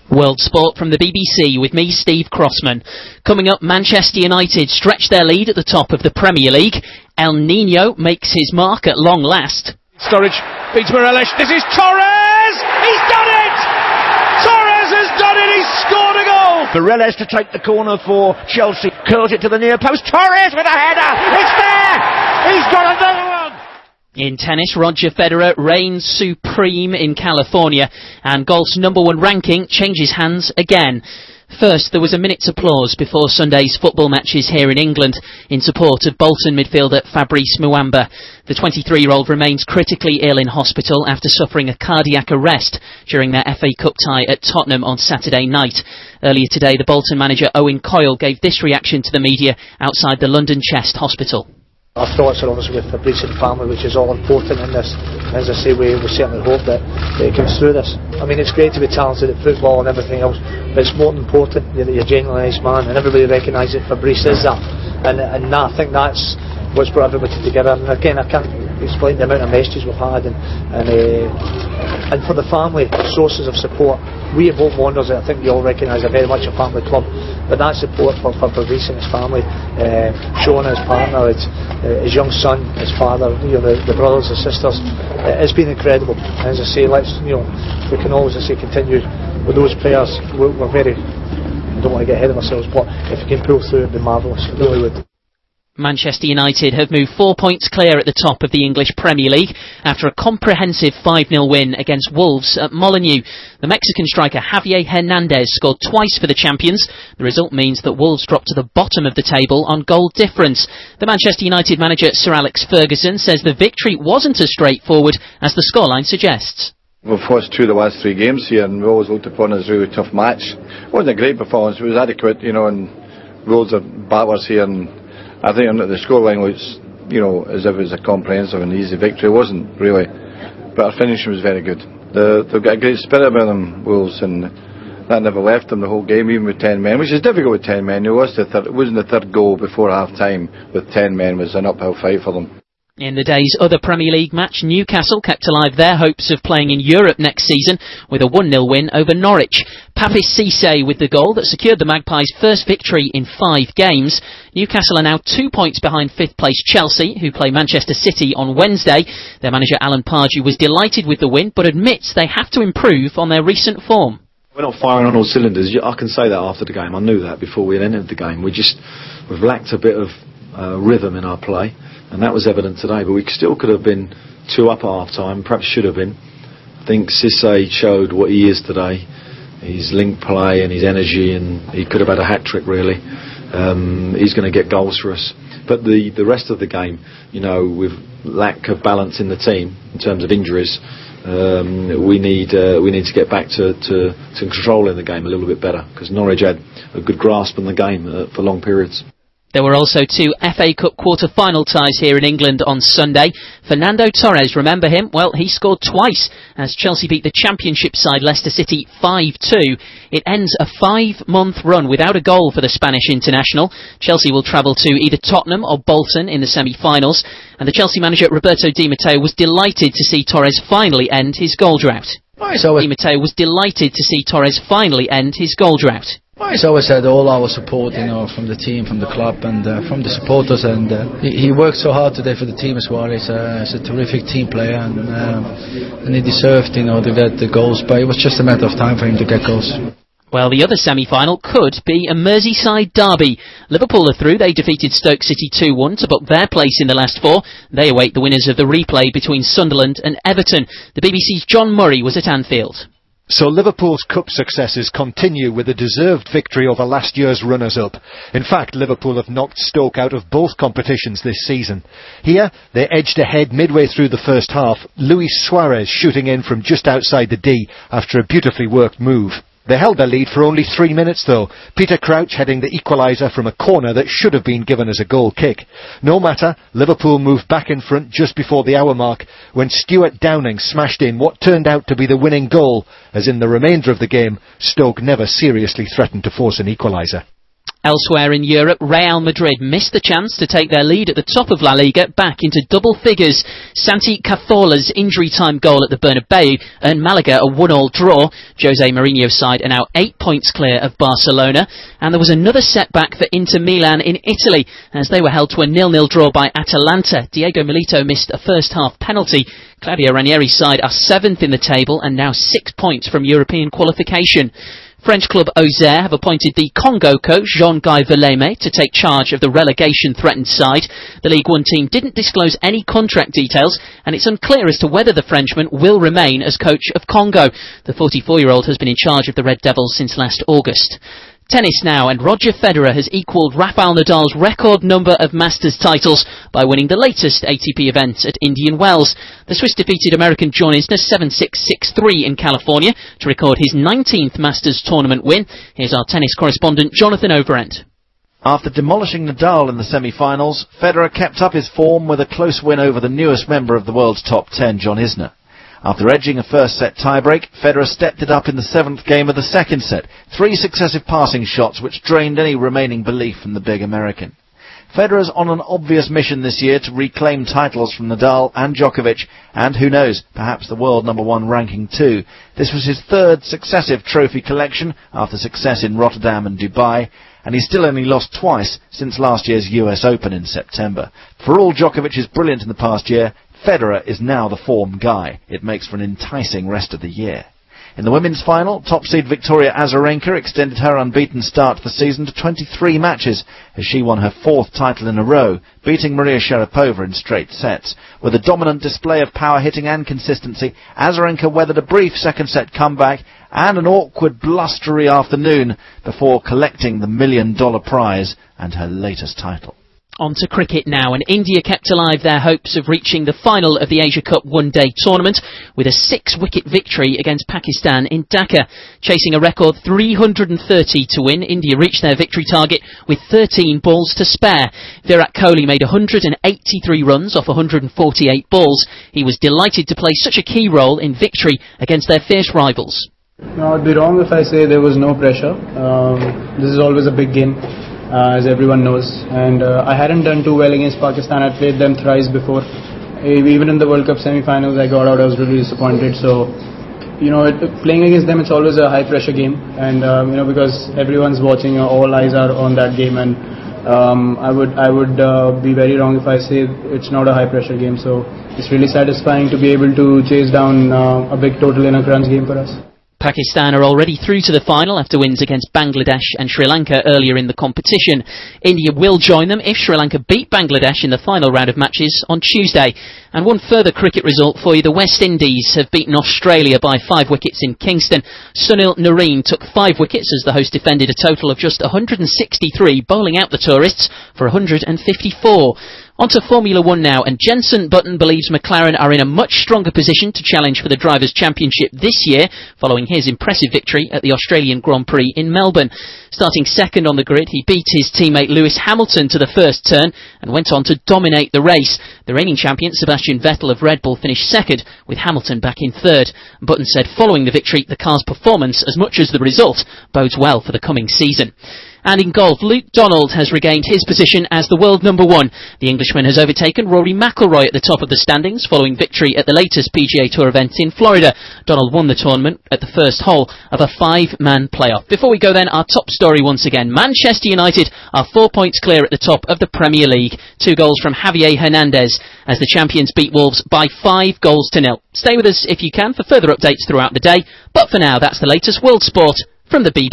World Sport from the BBC with me, Steve Crossman. Coming up, Manchester United stretch their lead at the top of the Premier League. El Nino makes his mark at long last. Sturridge beats Morelos. This is Torres! He's done it! Torres has done it! He's scored a goal! Morelos to take the corner for Chelsea. Curls it to the near post. Torres with a header! It's there! He's got another one! In tennis, Roger Federer reigns supreme in California, and golf's #1 ranking changes hands again. First, there was a minute's applause before Sunday's football matches here in England in support of Bolton midfielder Fabrice Muamba. The 23-year-old remains critically ill in hospital after suffering a cardiac arrest during their FA Cup tie at Tottenham on Saturday night. Earlier today, the Bolton manager Owen Coyle gave this reaction to the media outside the London Chest Hospital. Our thoughts are obviously with Fabrice and family, which is all important in this. As I say, we certainly hope that he comes through this. I mean, it's great to be talented at football and everything else, but it's more important that you're a genuinely nice man, and everybody recognises that Fabrice is that. And I think that's what's brought everybody together. And again, I can't explain the amount of messages we've had, and for the family, sources of support. We at Bolton Wanderers, I think you all recognise, are very much a family club, but that support for Fabrice and his family, Sean, his partner, his young son, his father, the brothers and sisters, it's been incredible. And as I say, we can always continue with those players. We're very, I don't want to get ahead of ourselves, but if we can pull through, it'd be marvellous. It really would. Manchester United have moved 4 points clear at the top of the English Premier League after a comprehensive 5-0 win against Wolves at Molineux. The Mexican striker Javier Hernandez scored twice for the champions. The result means that Wolves dropped to the bottom of the table on goal difference. The Manchester United manager Sir Alex Ferguson says the victory wasn't as straightforward as the scoreline suggests. We've lost 2 of the last 3 games here, and we always looked upon it as a really tough match. It wasn't a great performance, it was adequate, and Wolves are battlers here, and I think the scoreline looks, as if it was a comprehensive and easy victory. It wasn't really, but our finishing was very good. They've got a great spirit about them, Wolves, and that never left them the whole game, even with 10 men, which is difficult with 10 men. It wasn't the third goal before half-time with 10 men. It was an uphill fight for them. In the day's other Premier League match, Newcastle kept alive their hopes of playing in Europe next season with a 1-0 win over Norwich. Papis Cisse with the goal that secured the Magpies' first victory in 5 games. Newcastle are now 2 points behind 5th place Chelsea, who play Manchester City on Wednesday. Their manager Alan Pardew was delighted with the win, but admits they have to improve on their recent form. We're not firing on all cylinders. I can say that after the game. I knew that before we entered the game. We've lacked a bit of rhythm in our play, and that was evident today. But we still could have been 2 up at half-time, perhaps should have been. I think Cisse showed what he is today, his link play and his energy, and he could have had a hat-trick, really. He's going to get goals for us. But the rest of the game, with lack of balance in the team in terms of injuries, we need to get back to controlling the game a little bit better, because Norwich had a good grasp on the game for long periods. There were also 2 FA Cup quarter-final ties here in England on Sunday. Fernando Torres, remember him? Well, he scored twice as Chelsea beat the Championship side Leicester City 5-2. It ends a 5-month run without a goal for the Spanish international. Chelsea will travel to either Tottenham or Bolton in the semi-finals. And the Chelsea manager Roberto Di Matteo was delighted to see Torres finally end his goal drought. Di Matteo was delighted to see Torres finally end his goal drought. He's always had all our support, from the team, from the club, and from the supporters. And he worked so hard today for the team as well. He's a terrific team player, and he deserved, to get the goals. But it was just a matter of time for him to get goals. Well, the other semi-final could be a Merseyside derby. Liverpool are through. They defeated Stoke City 2-1 to book their place in the last 4. They await the winners of the replay between Sunderland and Everton. The BBC's John Murray was at Anfield. So Liverpool's cup successes continue with a deserved victory over last year's runners-up. In fact, Liverpool have knocked Stoke out of both competitions this season. Here, they edged ahead midway through the first half, Luis Suarez shooting in from just outside the D after a beautifully worked move. They held their lead for only 3 minutes though, Peter Crouch heading the equaliser from a corner that should have been given as a goal kick. No matter, Liverpool moved back in front just before the hour mark when Stuart Downing smashed in what turned out to be the winning goal, as in the remainder of the game, Stoke never seriously threatened to force an equaliser. Elsewhere in Europe, Real Madrid missed the chance to take their lead at the top of La Liga back into double figures. Santi Cazorla's injury time goal at the Bernabeu earned Malaga a 1-1 draw. Jose Mourinho's side are now 8 points clear of Barcelona. And there was another setback for Inter Milan in Italy as they were held to a 0-0 draw by Atalanta. Diego Milito missed a first-half penalty. Claudio Ranieri's side are 7th in the table and now 6 points from European qualification. French club Auxerre have appointed the Congo coach Jean-Guy Verleme to take charge of the relegation-threatened side. The League One team didn't disclose any contract details, and it's unclear as to whether the Frenchman will remain as coach of Congo. The 44-year-old has been in charge of the Red Devils since last August. Tennis now, and Roger Federer has equalled Rafael Nadal's record number of Masters titles by winning the latest ATP event at Indian Wells. The Swiss defeated American John Isner 7-6, 6-3 in California to record his 19th Masters tournament win. Here's our tennis correspondent Jonathan Overend. After demolishing Nadal in the semi-finals, Federer kept up his form with a close win over the newest member of the world's top 10, John Isner. After edging a first-set tiebreak, Federer stepped it up in the 7th game of the second set. 3 successive passing shots which drained any remaining belief in the big American. Federer's on an obvious mission this year to reclaim titles from Nadal and Djokovic, and who knows, perhaps the world #1 ranking too. This was his 3rd successive trophy collection after success in Rotterdam and Dubai, and he's still only lost twice since last year's US Open in September. For all Djokovic is brilliant in the past year, Federer is now the form guy. It makes for an enticing rest of the year. In the women's final, top seed Victoria Azarenka extended her unbeaten start to the season to 23 matches as she won her 4th title in a row, beating Maria Sharapova in straight sets. With a dominant display of power hitting and consistency, Azarenka weathered a brief second set comeback and an awkward, blustery afternoon before collecting the $1 million prize and her latest title. On to cricket now, and India kept alive their hopes of reaching the final of the Asia Cup one-day tournament with a 6-wicket victory against Pakistan in Dhaka. Chasing a record 330 to win, India reached their victory target with 13 balls to spare. Virat Kohli made 183 runs off 148 balls. He was delighted to play such a key role in victory against their fierce rivals. No, I'd be wrong if I say there was no pressure. This is always a big game. As everyone knows, and I hadn't done too well against Pakistan. I played them thrice before. Even in the World Cup semi-finals I got out, I was really disappointed. So, playing against them, it's always a high-pressure game, and because everyone's watching, all eyes are on that game, and I would be very wrong if I say it's not a high-pressure game. So it's really satisfying to be able to chase down a big total in a crunch game for us. Pakistan are already through to the final after wins against Bangladesh and Sri Lanka earlier in the competition. India will join them if Sri Lanka beat Bangladesh in the final round of matches on Tuesday. And one further cricket result for you, the West Indies have beaten Australia by 5 wickets in Kingston. Sunil Narine took 5 wickets as the host defended a total of just 163, bowling out the tourists for 154. On to Formula 1 now, and Jenson Button believes McLaren are in a much stronger position to challenge for the Drivers' Championship this year, following his impressive victory at the Australian Grand Prix in Melbourne. Starting second on the grid, he beat his teammate Lewis Hamilton to the first turn and went on to dominate the race. The reigning champion Sebastian Vettel of Red Bull finished second, with Hamilton back in third. Button said following the victory, the car's performance, as much as the result, bodes well for the coming season. And in golf, Luke Donald has regained his position as the world #1. The Englishman has overtaken Rory McIlroy at the top of the standings following victory at the latest PGA Tour event in Florida. Donald won the tournament at the first hole of a 5-man playoff. Before we go then, our top story once again. Manchester United are 4 points clear at the top of the Premier League. 2 goals from Javier Hernandez as the champions beat Wolves by 5 goals to 0. Stay with us if you can for further updates throughout the day. But for now, that's the latest world sport from the BBC.